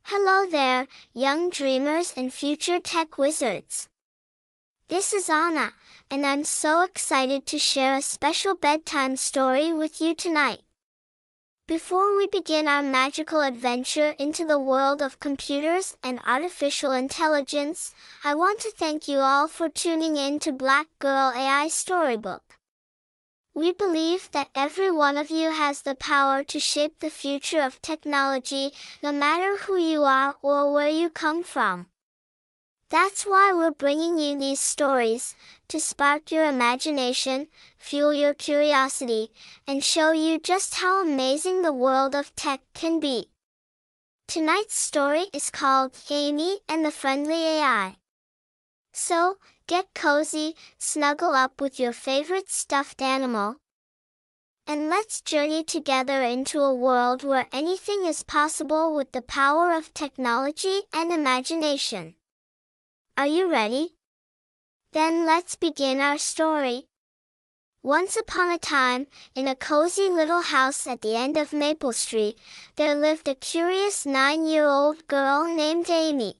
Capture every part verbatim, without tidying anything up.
Hello there, young dreamers and future tech wizards. This is Anna, and I'm so excited to share a special bedtime story with you tonight. Before we begin our magical adventure into the world of computers and artificial intelligence, I want to thank you all for tuning in to Black Girl A I Storybook. We believe that every one of you has the power to shape the future of technology, no matter who you are or where you come from. That's why we're bringing you these stories, to spark your imagination, fuel your curiosity, and show you just how amazing the world of tech can be. Tonight's story is called Amy and the Friendly A I. So, get cozy, snuggle up with your favorite stuffed animal, and let's journey together into a world where anything is possible with the power of technology and imagination. Are you ready? Then let's begin our story. Once upon a time, in a cozy little house at the end of Maple Street, there lived a curious nine-year-old girl named Amy.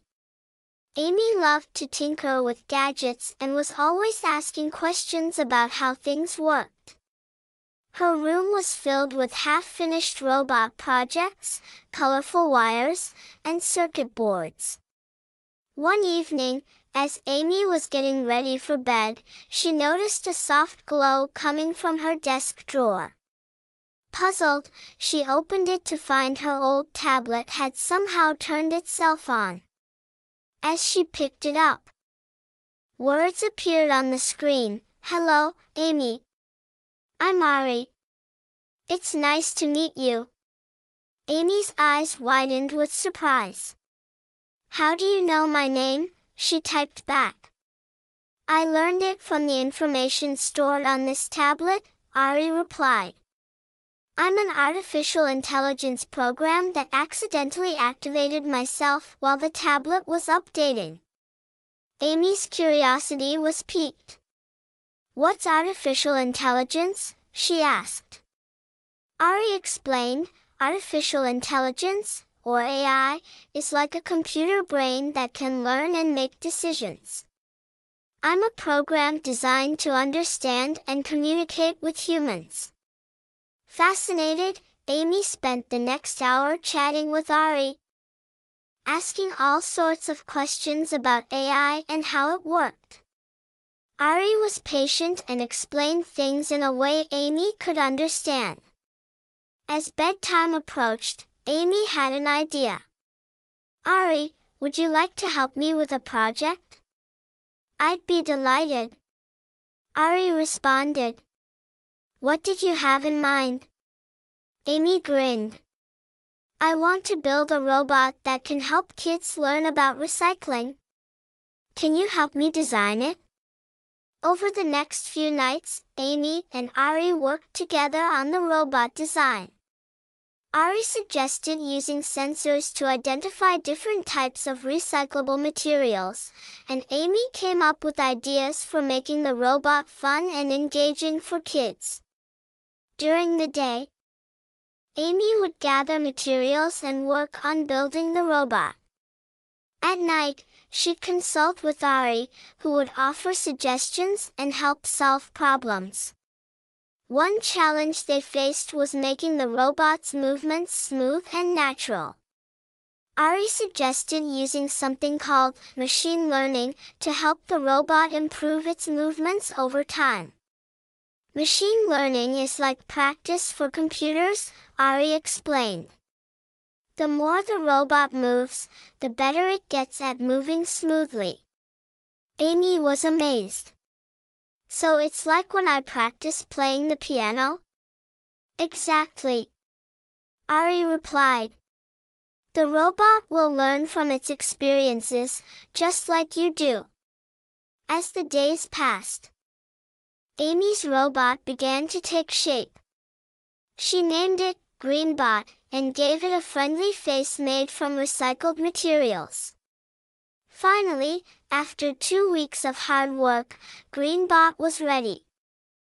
Amy loved to tinker with gadgets and was always asking questions about how things worked. Her room was filled with half-finished robot projects, colorful wires, and circuit boards. One evening, as Amy was getting ready for bed, she noticed a soft glow coming from her desk drawer. Puzzled, she opened it to find her old tablet had somehow turned itself on. As she picked it up, words appeared on the screen. "Hello, Amy. I'm Ari. It's nice to meet you." Amy's eyes widened with surprise. "How do you know my name?" she typed back. "I learned it from the information stored on this tablet," Ari replied. "I'm an artificial intelligence program that accidentally activated myself while the tablet was updating." Amy's curiosity was piqued. "What's artificial intelligence?" she asked. Ari explained, "Artificial intelligence, or A I, is like a computer brain that can learn and make decisions. I'm a program designed to understand and communicate with humans." Fascinated, Amy spent the next hour chatting with Ari, asking all sorts of questions about A I and how it worked. Ari was patient and explained things in a way Amy could understand. As bedtime approached, Amy had an idea. "Ari, would you like to help me with a project?" "I'd be delighted," Ari responded. "What did you have in mind?" Amy grinned. "I want to build a robot that can help kids learn about recycling. Can you help me design it?" Over the next few nights, Amy and Ari worked together on the robot design. Ari suggested using sensors to identify different types of recyclable materials, and Amy came up with ideas for making the robot fun and engaging for kids. During the day, Amy would gather materials and work on building the robot. At night, she'd consult with Ari, who would offer suggestions and help solve problems. One challenge they faced was making the robot's movements smooth and natural. Ari suggested using something called machine learning to help the robot improve its movements over time. "Machine learning is like practice for computers," Ari explained. "The more the robot moves, the better it gets at moving smoothly." Amy was amazed. "So it's like when I practice playing the piano?" "Exactly," Ari replied. "The robot will learn from its experiences, just like you do." As the days passed, Amy's robot began to take shape. She named it Greenbot and gave it a friendly face made from recycled materials. Finally, after two weeks of hard work, Greenbot was ready.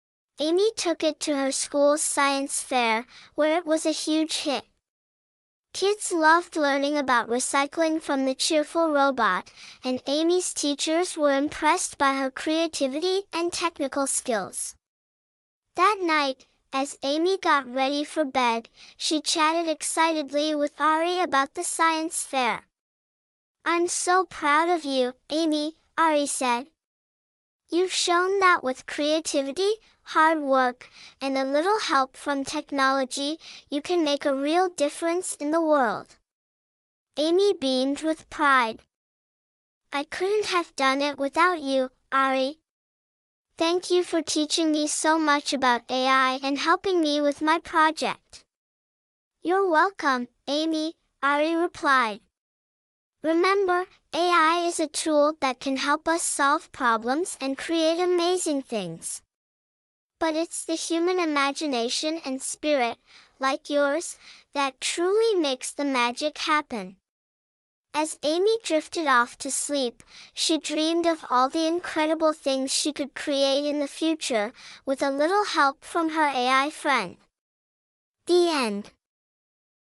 Amy took it to her school's science fair, where it was a huge hit. Kids loved learning about recycling from the cheerful robot, and Amy's teachers were impressed by her creativity and technical skills. That night, as Amy got ready for bed, she chatted excitedly with Ari about the science fair. "I'm so proud of you, Amy," Ari said. "You've shown that with creativity, hard work, and a little help from technology, you can make a real difference in the world." Amy beamed with pride. "I couldn't have done it without you, Ari. Thank you for teaching me so much about A I and helping me with my project." "You're welcome, Amy," Ari replied. "Remember, A I is a tool that can help us solve problems and create amazing things. But it's the human imagination and spirit, like yours, that truly makes the magic happen." As Amy drifted off to sleep, she dreamed of all the incredible things she could create in the future, with a little help from her A I friend. The end.